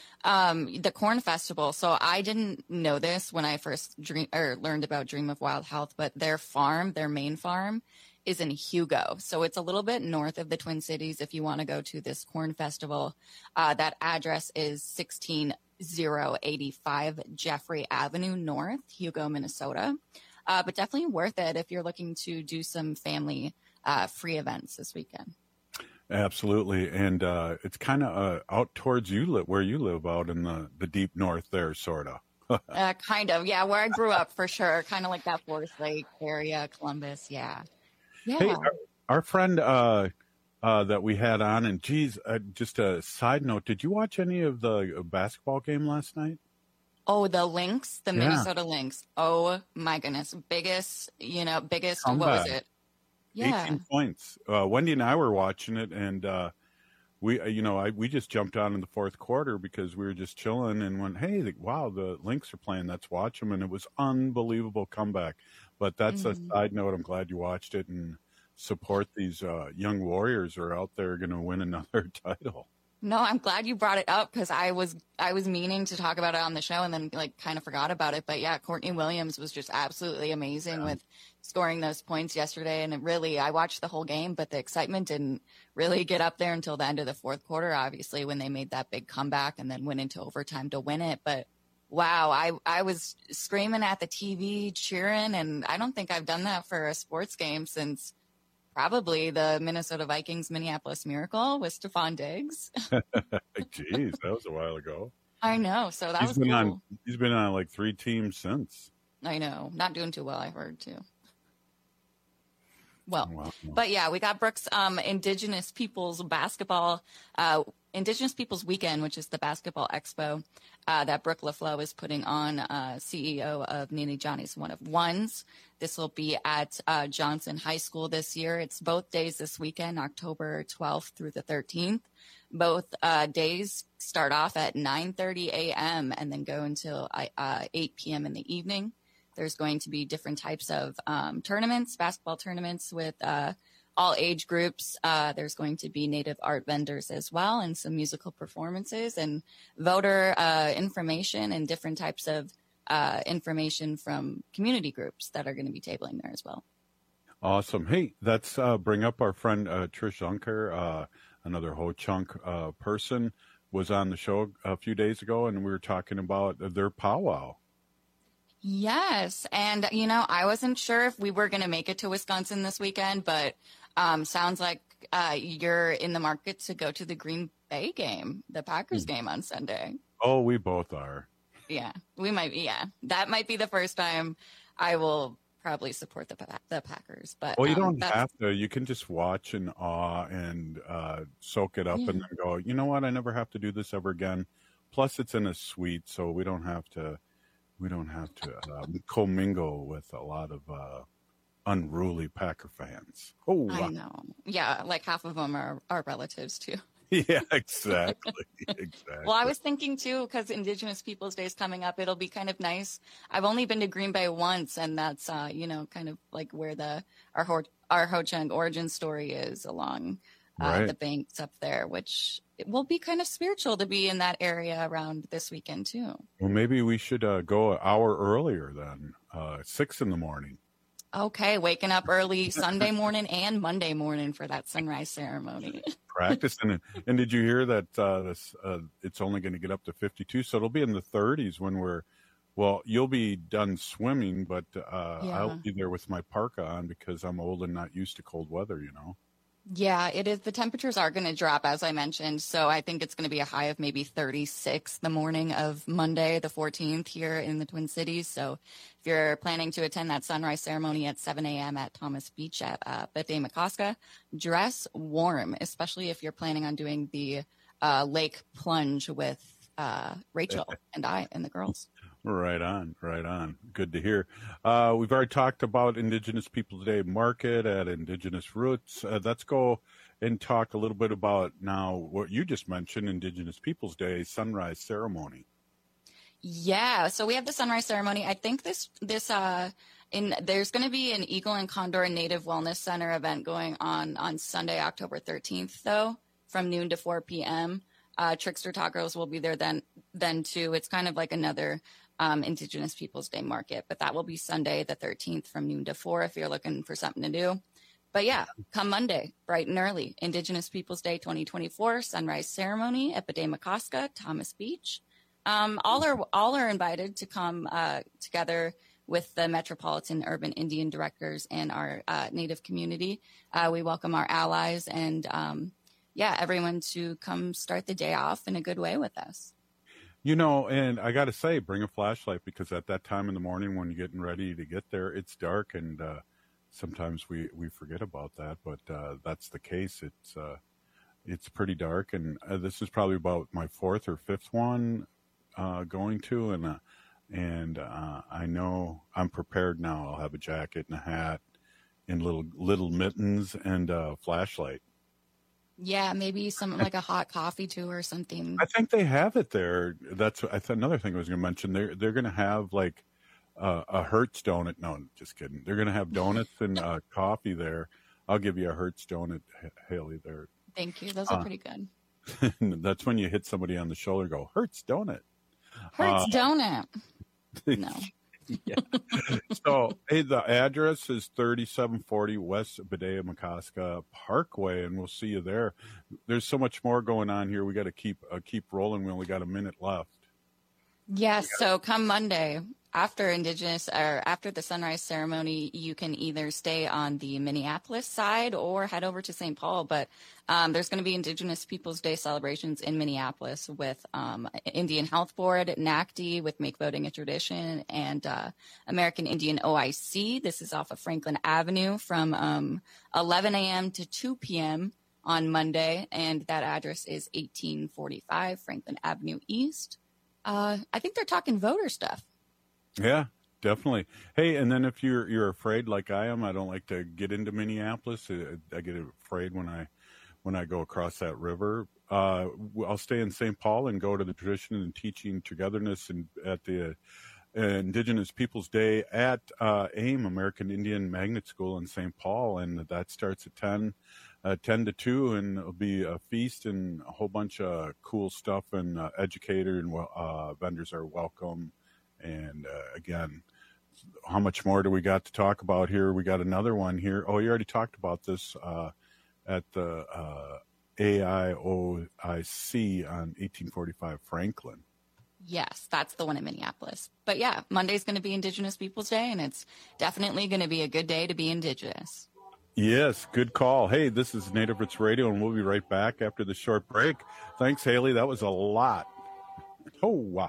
The Corn Festival. So I didn't know this when I first learned about Dream of Wild Health, but their main farm is in Hugo. So it's a little bit north of the Twin Cities if you want to go to this Corn Festival. That address is 16085 Jeffrey Avenue North, Hugo, Minnesota. but definitely worth it if you're looking to do some family free events this weekend. Absolutely. And it's kind of out towards where you live out in the deep north there, sort of. Kind of, yeah, where I grew up for sure. Kind of like that Forest Lake area, Columbus, yeah. Hey, our friend that we had on, and geez, just a side note, did you watch any of the basketball game last night? Oh, the Lynx, the Minnesota Lynx. Oh my goodness, biggest, Comeback. what was it? Yeah. 18 points. Wendy and I were watching it, and we just jumped on in the fourth quarter because we were just chilling and went, hey, wow, the Lynx are playing. Let's watch them. And it was unbelievable comeback. But that's a side note. I'm glad you watched it and support these young warriors who are out there going to win another title. No, I'm glad you brought it up because I was meaning to talk about it on the show and then kind of forgot about it. But yeah, Courtney Williams was just absolutely amazing with scoring those points yesterday. And I watched the whole game, but the excitement didn't really get up there until the end of the fourth quarter, obviously, when they made that big comeback and then went into overtime to win it. But wow, I was screaming at the TV, cheering, and I don't think I've done that for a sports game since probably the Minnesota Vikings Minneapolis Miracle with Stephon Diggs. Jeez, that was a while ago. I know. So that was cool. He's been on like 3 teams since. I know. Not doing too well, I heard too. Well, wow. But yeah, we got Brooks Indigenous Peoples Basketball, Indigenous Peoples Weekend, which is the basketball expo that Brooke LaFleur is putting on, CEO of Nene Johnny's One of Ones. This will be at Johnson High School this year. It's both days this weekend, October 12th through the 13th. Both days start off at 9:30 a.m. and then go until 8 p.m. in the evening. There's going to be different types of tournaments, basketball tournaments with all age groups. There's going to be native art vendors as well and some musical performances and voter information and different types of information from community groups that are going to be tabling there as well. Awesome. Hey, let's bring up our friend Trish Unker, another Ho-Chunk person, was on the show a few days ago, and we were talking about their powwow. Yes. And, I wasn't sure if we were going to make it to Wisconsin this weekend, but sounds like you're in the market to go to the Green Bay game, the Packers game on Sunday. Oh, we both are. Yeah, we might be. Yeah, that might be the first time I will probably support the Packers. But well, you don't have to. You can just watch in awe and soak it up and then go, you know what? I never have to do this ever again. Plus, it's in a suite, so we don't have to commingle with a lot of unruly Packer fans. Oh, I know. Yeah, like half of them are relatives too. Yeah, exactly. Well, I was thinking too, because Indigenous Peoples Day is coming up, it'll be kind of nice. I've only been to Green Bay once, and that's kind of like where our Ho-Chunk origin story is along the banks up there, which it will be kind of spiritual to be in that area around this weekend too. Well, maybe we should go an hour earlier then, 6 a.m. Okay, waking up early Sunday morning and Monday morning for that sunrise ceremony. Practice. And did you hear that it's only going to get up to 52, so it'll be in the 30s when you'll be done swimming, but I'll be there with my parka on because I'm old and not used to cold weather, Yeah, it is. The temperatures are going to drop, as I mentioned. So I think it's going to be a high of maybe 36 the morning of Monday, the 14th here in the Twin Cities. So if you're planning to attend that sunrise ceremony at 7 a.m. at Thomas Beach at Bethea-McCoska, dress warm, especially if you're planning on doing the lake plunge with Rachel and I and the girls. Right on. Good to hear. We've already talked about Indigenous Peoples Day Market at Indigenous Roots. Let's go and talk a little bit about now what you just mentioned, Indigenous Peoples Day Sunrise Ceremony. Yeah, so we have the sunrise ceremony. I think there's going to be an Eagle and Condor Native Wellness Center event going on Sunday, October 13th, though, from noon to 4 p.m. Trickster Tacos will be there then too. It's kind of like another Indigenous Peoples Day market, but that will be Sunday the 13th from noon to 4 if you're looking for something to do. But yeah, come Monday, bright and early, Indigenous Peoples Day 2024 sunrise ceremony at Bethea-McCoska, Thomas Beach. All are invited to come together with the Metropolitan Urban Indian Directors and our Native community. We welcome our allies and, everyone to come start the day off in a good way with us. You know, and I got to say, bring a flashlight, because at that time in the morning when you're getting ready to get there, it's dark, and sometimes we forget about that, but that's the case. It's pretty dark, and this is probably about my fourth or fifth one going to, and I know I'm prepared now. I'll have a jacket and a hat and little mittens and a flashlight. Yeah, maybe something like a hot coffee too or something. I think they have it there. That's another thing I was going to mention. They're going to have like a Hertz donut. No, just kidding. They're going to have donuts and coffee there. I'll give you a Hertz donut, Haley, there. Thank you. Those are pretty good. That's when you hit somebody on the shoulder and go, Hertz donut. Hertz donut. No. Yeah. So, hey, the address is 3740 West Badea-Mecoska Parkway, and we'll see you there. There's so much more going on here. We got to keep rolling. We only got a minute left. Yes. So come Monday after the sunrise ceremony, you can either stay on the Minneapolis side or head over to St. Paul. But there's going to be Indigenous Peoples Day celebrations in Minneapolis with Indian Health Board, NACD with Make Voting a Tradition, and American Indian OIC. This is off of Franklin Avenue from 11 a.m. to 2 p.m. on Monday. And that address is 1845 Franklin Avenue East. I think they're talking voter stuff. Yeah, definitely. Hey, and then if you're afraid like I am, I don't like to get into Minneapolis. I get afraid when I go across that river. I'll stay in St. Paul and go to the Tradition and Teaching Togetherness and at the Indigenous Peoples Day at AIM, American Indian Magnet School in St. Paul, and that starts at 10 to 2, and it'll be a feast and a whole bunch of cool stuff, and educators and vendors are welcome. And again, how much more do we got to talk about here? We got another one here. Oh, you already talked about this at the AIOIC on 1845 Franklin. Yes, that's the one in Minneapolis. But yeah, Monday's going to be Indigenous Peoples Day, and it's definitely going to be a good day to be Indigenous. Yes, good call. Hey, this is Native Roots Radio, and we'll be right back after the short break. Thanks, Haley. That was a lot. Oh, wow.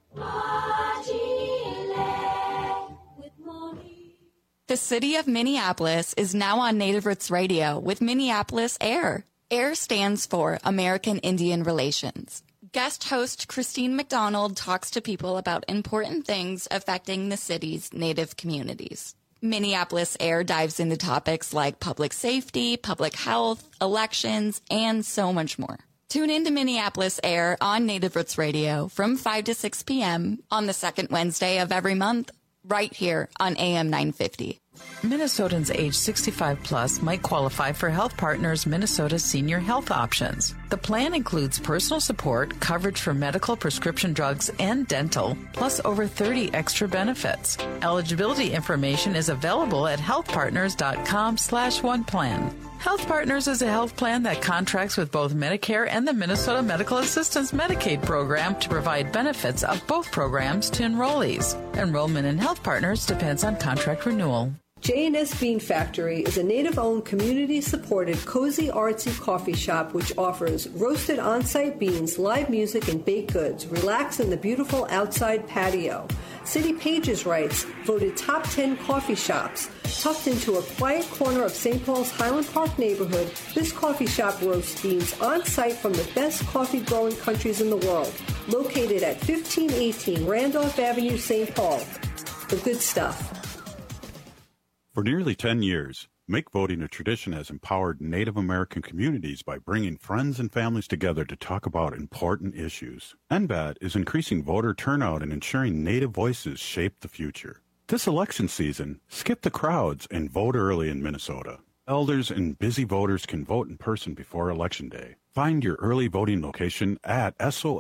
The city of Minneapolis is now on Native Roots Radio with Minneapolis AIR. AIR stands for American Indian Relations. Guest host Christine McDonald talks to people about important things affecting the city's Native communities. Minneapolis AIR dives into topics like public safety, public health, elections, and so much more. Tune in to Minneapolis AIR on Native Roots Radio from 5 to 6 p.m. on the second Wednesday of every month, right here on AM 950. Minnesotans age 65 plus might qualify for Health Partners Minnesota Senior Health Options. The plan includes personal support, coverage for medical, prescription drugs, and dental, plus over 30 extra benefits. Eligibility information is available at healthpartners.com/oneplan. Health Partners is a health plan that contracts with both Medicare and the Minnesota Medical Assistance Medicaid program to provide benefits of both programs to enrollees. Enrollment in Health Partners depends on contract renewal. J&S Bean Factory is a Native-owned, community-supported, cozy, artsy coffee shop which offers roasted on-site beans, live music, and baked goods. Relax in the beautiful outside patio. City Pages writes, voted top 10 coffee shops. Tucked into a quiet corner of St. Paul's Highland Park neighborhood, this coffee shop roasts beans on-site from the best coffee-growing countries in the world. Located at 1518 Randolph Avenue, St. Paul. The good stuff. For nearly 10 years, Make Voting a Tradition has empowered Native American communities by bringing friends and families together to talk about important issues. NBAT is increasing voter turnout and ensuring Native voices shape the future. This election season, skip the crowds and vote early in Minnesota. Elders and busy voters can vote in person before Election Day. Find your early voting location at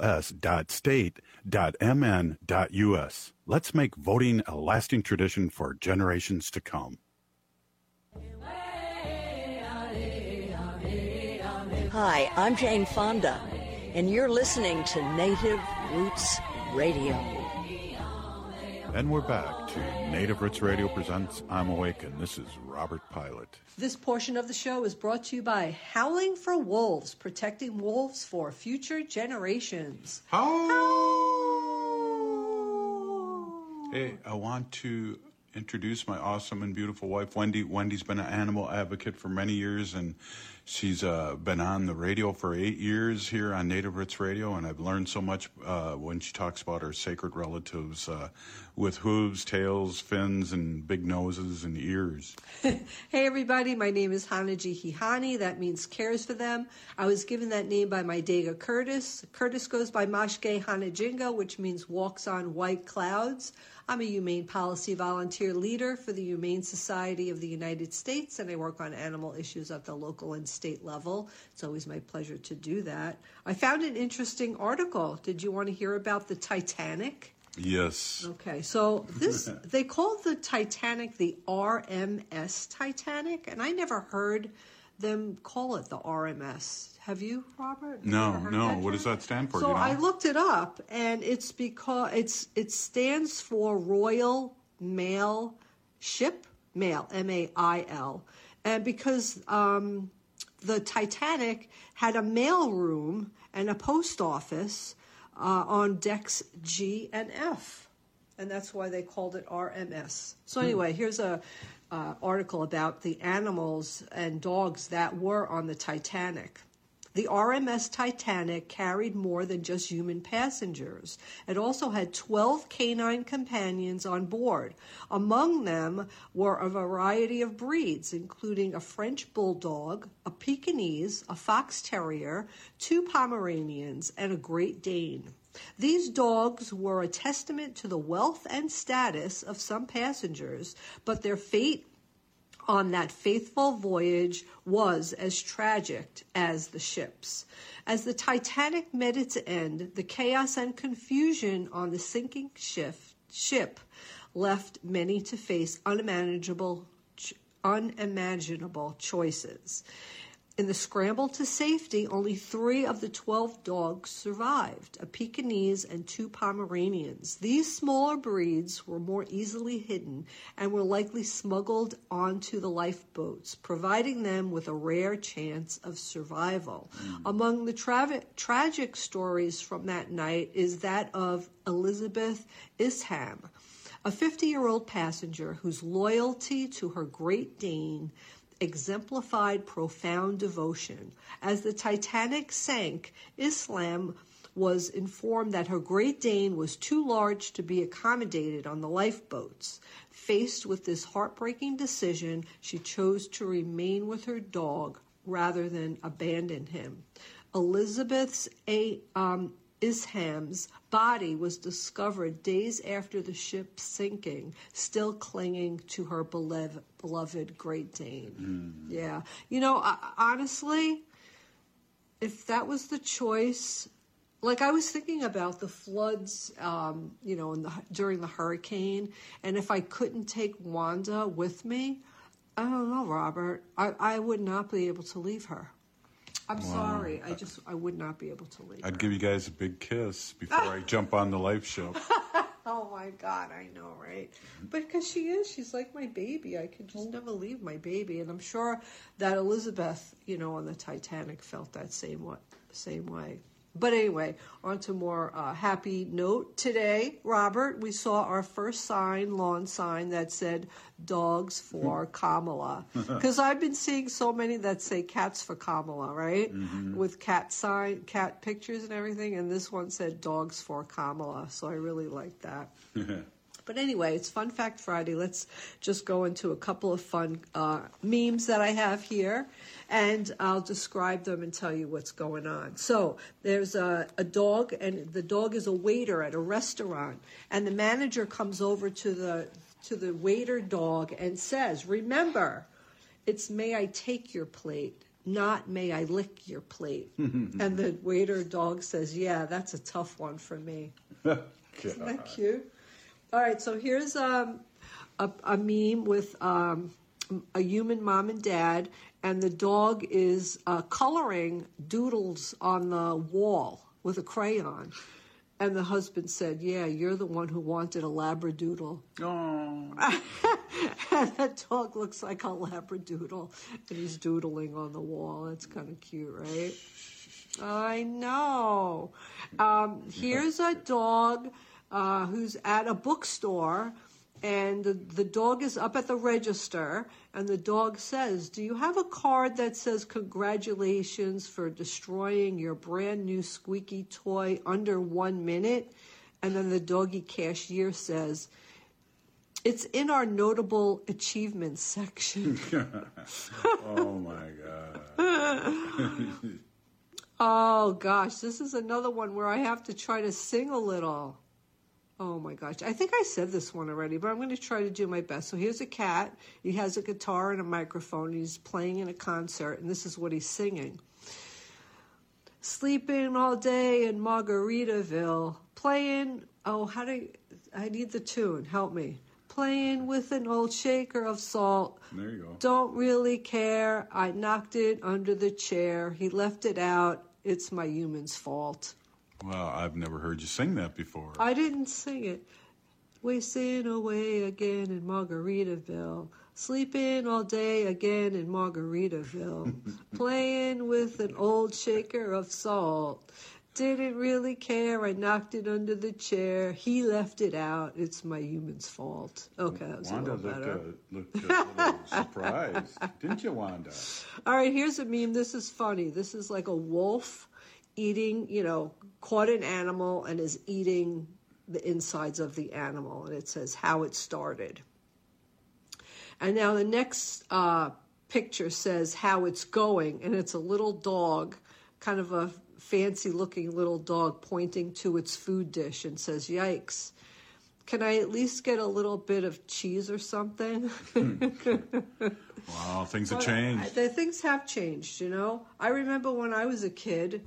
sos.state.mn.us. Let's make voting a lasting tradition for generations to come. Hi, I'm Jane Fonda, and you're listening to Native Roots Radio. And we're back to Native Roots Radio presents I'm Awakened. This is Robert Pilot. This portion of the show is brought to you by Howling for Wolves, protecting wolves for future generations. Hey, I want to introduce my awesome and beautiful wife, Wendy. Wendy's been an animal advocate for many years, and she's been on the radio for 8 years here on Native Roots Radio, and I've learned so much when she talks about her sacred relatives with hooves, tails, fins, and big noses and ears. Hey everybody, my name is Hanaji Hihani. That means cares for them. I was given that name by my Dega Curtis. Curtis goes by Mashke Hanajinga, which means walks on white clouds. I'm a humane policy volunteer leader for the Humane Society of the United States, and I work on animal issues at the local and state level. It's always my pleasure to do that. I found an interesting article. Did you want to hear about the Titanic? Yes. Okay, so they called the Titanic the RMS Titanic, and I never heard them call it the RMS. Have you, Robert? No. What does that stand for? So I looked it up, and it's because it stands for Royal Mail Ship, Mail, M-A-I-L, and because the Titanic had a mail room and a post office on decks G and F, and that's why they called it RMS. So anyway, here's a article about the animals and dogs that were on the Titanic. The RMS Titanic carried more than just human passengers. It also had 12 canine companions on board. Among them were a variety of breeds, including a French Bulldog, a Pekingese, a Fox Terrier, 2 Pomeranians, and a Great Dane. These dogs were a testament to the wealth and status of some passengers, but their fate on that faithful voyage was as tragic as the ship's. As the Titanic met its end, the chaos and confusion on the sinking ship left many to face unimaginable choices. In the scramble to safety, only 3 of the 12 dogs survived, a Pekingese and 2 Pomeranians. These smaller breeds were more easily hidden and were likely smuggled onto the lifeboats, providing them with a rare chance of survival. Among the tragic stories from that night is that of Elizabeth Isham, a 50-year-old passenger whose loyalty to her Great Dane exemplified profound devotion. As the Titanic sank, Islam was informed that her Great Dane was too large to be accommodated on the lifeboats. Faced with this heartbreaking decision, she chose to remain with her dog rather than abandon him. Elizabeth Isham's body was discovered days after the ship sinking, still clinging to her beloved Great Dane. Yeah. You know, honestly, if that was the choice, like I was thinking about the floods, during the hurricane, and if I couldn't take Wanda with me, I don't know, Robert, I would not be able to leave her. I'm sorry. I would not be able to leave. I'd give you guys a big kiss before I jump on the life ship. Oh my God, I know, right? But because she's like my baby. I could just never leave my baby. And I'm sure that Elizabeth, on the Titanic felt that same way. But anyway, on to more happy note. Today, Robert, we saw our first lawn sign that said dogs for Kamala. Because I've been seeing so many that say cats for Kamala, right? With cat pictures and everything. And this one said dogs for Kamala. So I really like that. But anyway, it's Fun Fact Friday. Let's just go into a couple of fun memes that I have here, and I'll describe them and tell you what's going on. So there's a dog, and the dog is a waiter at a restaurant, and the manager comes over to the waiter dog and says, "Remember, it's may I take your plate, not may I lick your plate." And the waiter dog says, "Yeah, that's a tough one for me." Isn't that cute? All right, so here's a meme with a human mom and dad, and the dog is coloring doodles on the wall with a crayon. And the husband said, yeah, you're the one who wanted a Labradoodle. Oh. And that dog looks like a Labradoodle, and he's doodling on the wall. That's kind of cute, right? I know. Here's a dog who's at a bookstore, and the dog is up at the register, and the dog says, do you have a card that says congratulations for destroying your brand new squeaky toy under 1 minute? And then the doggy cashier says, it's in our notable achievements section. Oh my God. Oh gosh, this is another one where I have to try to sing a little. Oh my gosh, I think I said this one already, but I'm going to try to do my best. So here's a cat. He has a guitar and a microphone. He's playing in a concert, and this is what he's singing. Sleeping all day in Margaritaville, playing, I need the tune, help me. Playing with an old shaker of salt. There you go. Don't really care. I knocked it under the chair. He left it out. It's my human's fault. Well, I've never heard you sing that before. I didn't sing it. Wasting away again in Margaritaville. Sleeping all day again in Margaritaville. Playing with an old shaker of salt. Didn't really care. I knocked it under the chair. He left it out. It's my human's fault. Okay, that was Wanda a little better. looked a little surprised. Didn't you, Wanda? All right, here's a meme. This is funny. This is like a wolf eating, caught an animal and is eating the insides of the animal. And it says how it started. And now the next picture says how it's going. And it's a little dog, kind of a fancy-looking little dog pointing to its food dish and says, yikes. Can I at least get a little bit of cheese or something? Wow, things have changed. Things have changed, I remember when I was a kid,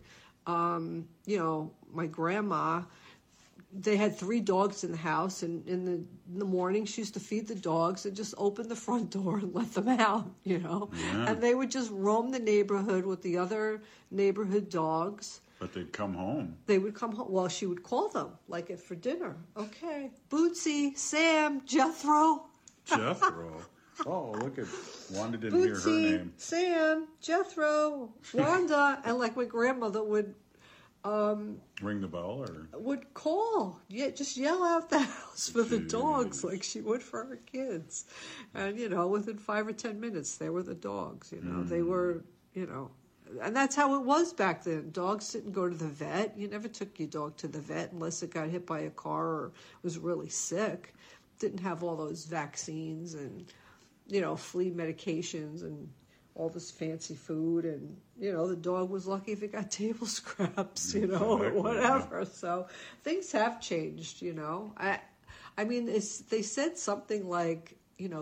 my grandma, they had 3 dogs in the house, and in the morning she used to feed the dogs and just open the front door and let them out, Yeah. And they would just roam the neighborhood with the other neighborhood dogs. But they'd come home. They would come home. Well, she would call them, like for dinner. Okay. Bootsy, Sam, Jethro. Jethro. Oh, look at Wanda didn't hear her name. Sam, Jethro, Wanda, and like my grandmother would ring the bell or would call. Yeah, just yell out the house for the dogs like she would for her kids. And within 5 or 10 minutes they were the dogs, They were, and that's how it was back then. Dogs didn't go to the vet. You never took your dog to the vet unless it got hit by a car or was really sick. Didn't have all those vaccines and flea medications and all this fancy food, and the dog was lucky if it got table scraps, or whatever. So things have changed. I mean, they said something like,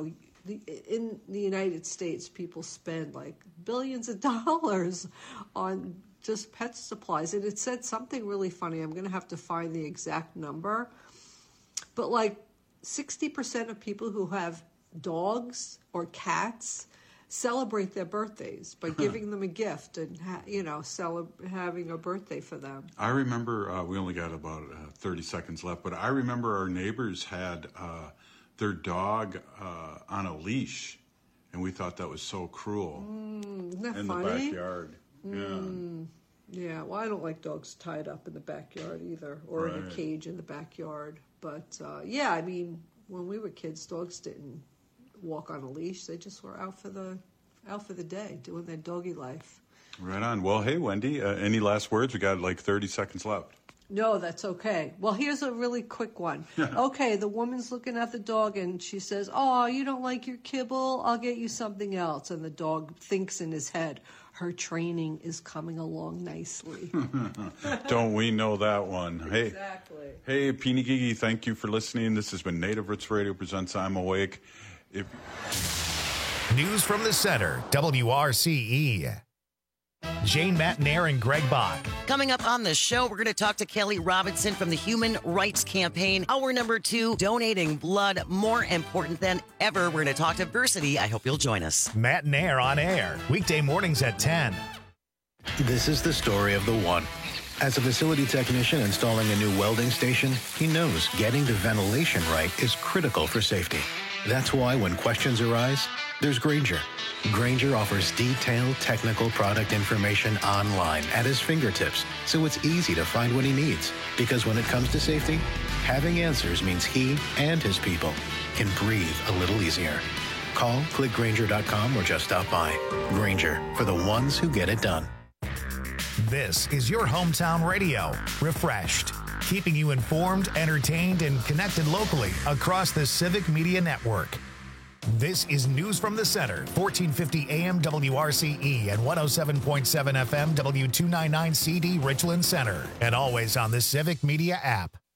in the United States, people spend like billions of dollars on just pet supplies, and it said something really funny. I'm going to have to find the exact number, but like 60% of people who have dogs or cats celebrate their birthdays by giving them a gift and having a birthday for them. I remember we only got about 30 seconds left, but I remember our neighbors had their dog on a and we thought that was so cruel. Isn't that in funny? The backyard. Yeah, well, I don't like dogs tied up in the backyard either, or in a cage in the backyard. But yeah, I mean, when we were kids, dogs didn't walk on a leash. They just were out for the day, doing their doggy life. Right on. Well, hey, Wendy, any last words? We got like 30 seconds left. No, that's okay. Well, here's a really quick one. Okay, the woman's looking at the dog and she says, "Oh, you don't like your kibble? I'll get you something else." And the dog thinks in his head, her training is coming along nicely. Don't we know that one? Hey, exactly. Hey, Peeny Gigi, thank you for listening. This has been Native Roots Radio presents I'm Awake. News from the center, WRCE. Jane Matnair and Greg Bach. Coming up on the show, we're going to talk to Kelly Robinson from the Human Rights Campaign. Hour number 2, donating blood more important than ever. We're going to talk diversity. I hope you'll join us. Matnair on air, weekday mornings at 10. This is the story of the one. As a facility technician installing a new welding station, he knows getting the ventilation right is critical for safety. That's why when questions arise, there's Grainger. Grainger offers detailed technical product information online at his fingertips, so it's easy to find what he needs. Because when it comes to safety, having answers means he and his people can breathe a little easier. Call, click Grainger.com, or just stop by. Grainger, for the ones who get it done. This is your hometown radio, refreshed, keeping you informed, entertained, and connected locally across the Civic Media Network. This is News from the Center, 1450 AM WRCE and 107.7 FM W299CD Richland Center, and always on the Civic Media app.